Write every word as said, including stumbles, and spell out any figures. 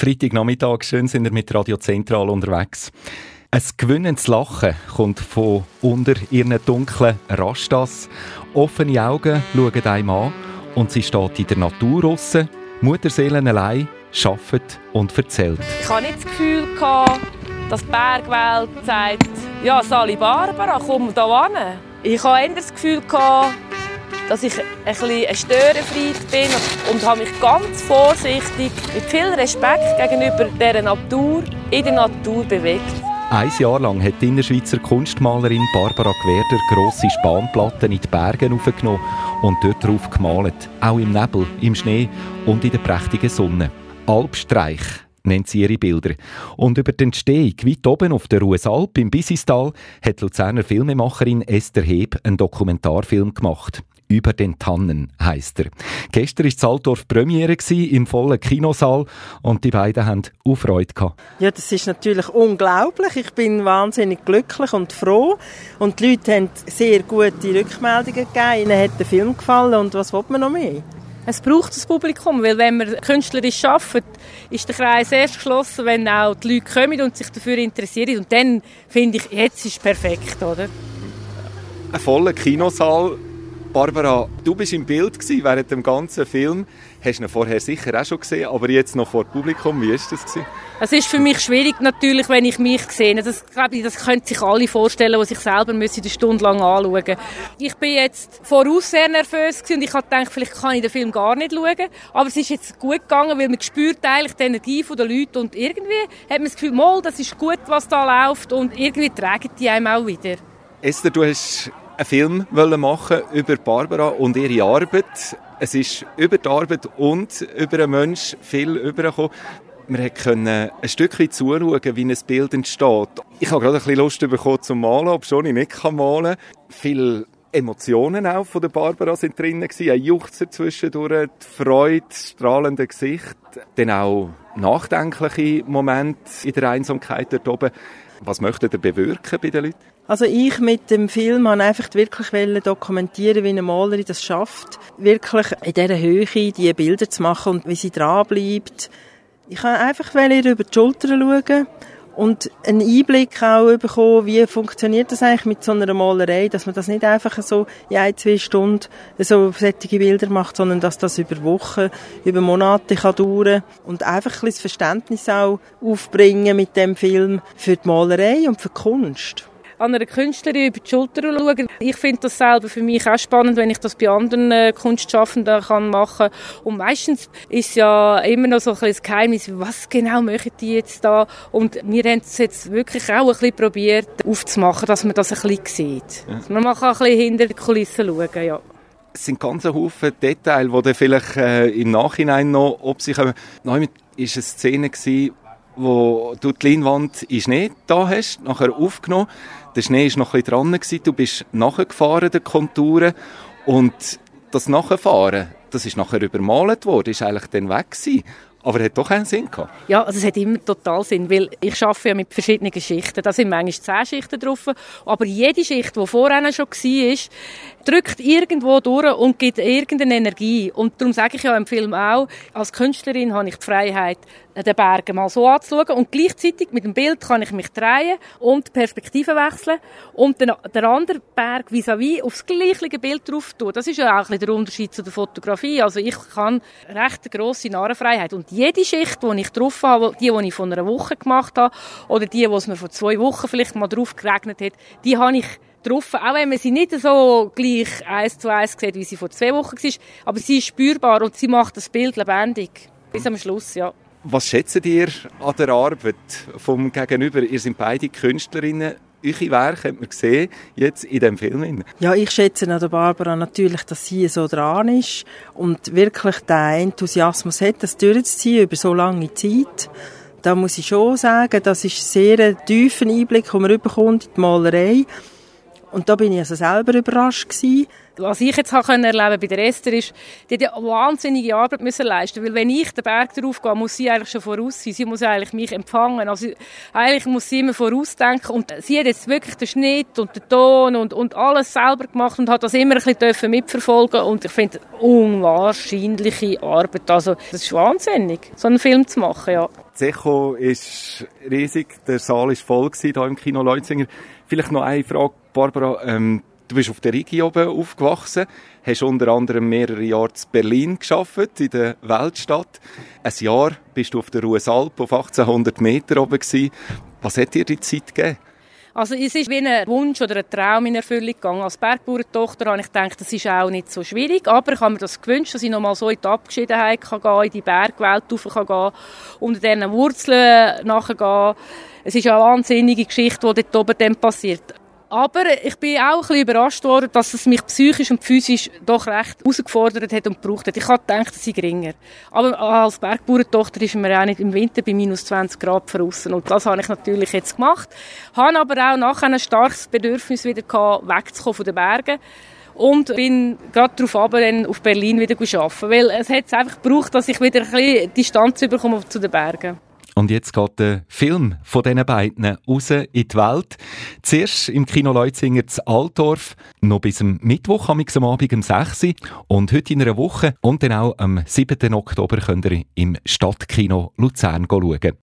Freitagnachmittag, schön sind wir mit Radio Zentral unterwegs. Ein gewinnendes Lachen kommt von unter ihren dunklen Rastas. Offene Augen schauen einem an und sie steht in der Natur draussen, Mutterseelen allein, arbeitet und erzählt. Ich hatte nicht das Gefühl, dass die Bergwelt sagt, ja, Sali Barbara, komm da hin. Ich hatte eher das Gefühl, dass ich ein bisschen ein Störenfreund bin und habe mich ganz vorsichtig, mit viel Respekt gegenüber dieser Natur, in der Natur bewegt. Ein Jahr lang hat die Innerschweizer Kunstmalerin Barbara Gwerder grosse Spanplatten in die Berge aufgenommen und dort drauf gemalt. Auch im Nebel, im Schnee und in der prächtigen Sonne. Alpstreich nennt sie ihre Bilder. Und über die Entstehung weit oben auf der Ruesalp im Bisistal hat die Luzerner Filmemacherin Esther Heb einen Dokumentarfilm gemacht. «Über den Tannen» heisst er. Gestern war Saltorf Premiere im vollen Kinosaal und die beiden hatten auch Freude gehabt. Ja, das ist natürlich unglaublich. Ich bin wahnsinnig glücklich und froh. Und die Leute haben sehr gute Rückmeldungen gegeben. Ihnen hat der Film gefallen und was will man noch mehr? Es braucht das Publikum, weil wenn man künstlerisch arbeitet, ist der Kreis erst geschlossen, wenn auch die Leute kommen und sich dafür interessieren. Und dann finde ich, jetzt ist es perfekt, oder? Ein voller Kinosaal. Barbara, du warst im Bild während dem ganzen Film. Hast du ihn vorher sicher auch schon gesehen, aber jetzt noch vor Publikum. Wie war das? Es ist für mich schwierig natürlich, wenn ich mich sehe. Das, glaube ich, das können sich alle vorstellen, die sich selber eine Stunde lang anschauen müssen. Ich bin jetzt voraus sehr nervös und ich habe gedacht, vielleicht kann ich den Film gar nicht schauen. Aber es ist jetzt gut gegangen, weil man spürt eigentlich die Energie der Leute und irgendwie hat man das Gefühl, mal, das ist gut, was da läuft und irgendwie tragen die einem auch wieder. Esther, du hast einen Film machen über Barbara und ihre Arbeit. Es ist über die Arbeit und über einen Menschen viel übergekommen. Wir konnten ein Stück weit zuschauen, wie ein Bild entsteht. Ich habe gerade ein bisschen Lust bekommen zum Malen, obwohl ich nicht malen kann. Viele Emotionen auch von der Barbara sind drin. Ein Juchzer zwischendurch, die Freude, das strahlende Gesicht. Dann auch nachdenkliche Momente in der Einsamkeit dort oben. Was möchtet ihr bewirken bei den Leuten? Also ich mit dem Film wollte einfach wirklich dokumentieren, wie eine Malerin das schafft, wirklich in dieser Höhe diese Bilder zu machen und wie sie dranbleibt. Ich wollte einfach ihr über die Schulter schauen und einen Einblick auch bekommen, wie funktioniert das eigentlich mit so einer Malerei, dass man das nicht einfach so in ein, zwei Stunden so solche Bilder macht, sondern dass das über Wochen, über Monate kann dauern und einfach ein bisschen das Verständnis auch aufbringen mit dem Film für die Malerei und für die Kunst. An einer Künstlerin über die Schulter schauen. Ich finde das selber für mich auch spannend, wenn ich das bei anderen äh, Kunstschaffenden kann machen kann. Und meistens ist ja immer noch so ein bisschen das Geheimnis, was genau möchten die jetzt da? Und wir haben es jetzt wirklich auch ein bisschen probiert aufzumachen, dass man das ein bisschen sieht. Ja. Man kann ein bisschen hinter die Kulissen schauen, ja. Es sind ganz Haufen Details, die dann vielleicht äh, im Nachhinein noch ob sich kommen. Nein, es war eine Szene gewesen, wo du die Leinwand in Schnee da hast, nachher aufgenommen. Der Schnee war noch ein bisschen dran, du bist nachgefahren, der Konturen. Und das Nachfahren, das ist nachher übermalt worden, ist eigentlich dann weg gewesen. Aber es hat doch einen Sinn gehabt. Ja, also es hat immer total Sinn, weil ich arbeite ja mit verschiedenen Schichten. Da sind manchmal zehn Schichten drauf, aber jede Schicht, die vorher schon war, drückt irgendwo durch und gibt irgendeine Energie. Und darum sage ich ja im Film auch, als Künstlerin habe ich die Freiheit, den Berg mal so anzuschauen und gleichzeitig mit dem Bild kann ich mich drehen und die Perspektive wechseln und den, den anderen Berg vis-à-vis aufs gleiche Bild drauf tun. Das ist ja auch ein bisschen der Unterschied zu der Fotografie. Also ich kann recht eine grosse Narrenfreiheit. Und jede Schicht, die ich drauf habe, die, die ich vor einer Woche gemacht habe oder die, die es mir vor zwei Wochen vielleicht mal drauf geregnet hat, die habe ich drauf, auch wenn man sie nicht so gleich eins zu eins sieht, wie sie vor zwei Wochen war. Aber sie ist spürbar und sie macht das Bild lebendig. Bis am Schluss, ja. Was schätzt ihr an der Arbeit vom Gegenüber? Ihr seid beide Künstlerinnen. Eure Werke hat man gesehen, jetzt in diesem Film. Ja, ich schätze an der Barbara natürlich, dass sie so dran ist und wirklich den Enthusiasmus hat, das durchzuziehen über so lange Zeit. Da muss ich schon sagen, das ist sehr ein tiefer Einblick, den man bekommt in die Malerei. Und da bin ich also selber überrascht gewesen, Was ich jetzt erleben konnte bei der Esther ist, die hat ja wahnsinnige Arbeit müssen leisten, weil wenn ich den Berg darauf gehe, muss sie eigentlich schon voraus sein. Sie muss eigentlich mich empfangen. Also eigentlich muss sie immer vorausdenken. Und sie hat jetzt wirklich den Schnitt und den Ton und, und alles selber gemacht und hat das immer ein bisschen mitverfolgen. Und ich finde, unwahrscheinliche Arbeit. Also das ist wahnsinnig, so einen Film zu machen, ja. Das Echo ist riesig, der Saal war voll hier im Kino Leutzinger. Vielleicht noch eine Frage, Barbara. Ähm, du bist auf der Rigi oben aufgewachsen, hast unter anderem mehrere Jahre in Berlin gearbeitet, in der Weltstadt. Ein Jahr bist du auf der Ruessalp auf achtzehnhundert Meter oben gewesen. Was hat dir die Zeit gegeben? Also es ist wie ein Wunsch oder ein Traum in Erfüllung gegangen. Als Bergbauerntochter habe ich gedacht, das ist auch nicht so schwierig, aber ich habe mir das gewünscht, dass ich noch mal so in die Abgeschiedenheit kann gehen, in die Bergwelt rauf kann gehen, unter diesen Wurzeln nachgehen. Es ist eine wahnsinnige Geschichte, die dort oben dann passiert. Aber ich bin auch ein bisschen überrascht worden, dass es mich psychisch und physisch doch recht herausgefordert hat und gebraucht hat. Ich hatte gedacht, es sei geringer. Aber als Bergbauerntochter ist man auch nicht im Winter bei minus zwanzig Grad draussen. Und das habe ich natürlich jetzt gemacht. Habe aber auch nachher ein starkes Bedürfnis wieder gehabt, wegzukommen von den Bergen. Und bin gerade darauf runter, dann auf Berlin wieder arbeiten. Weil es hat es einfach gebraucht, dass ich wieder ein bisschen Distanz bekomme zu den Bergen. Und jetzt geht der Film von diesen beiden raus in die Welt. Zuerst im Kino Leutzinger zu Altdorf, noch bis am Mittwoch am Abend um sechs Uhr. Und heute in einer Woche und dann auch am siebten Oktober könnt ihr im Stadtkino Luzern schauen.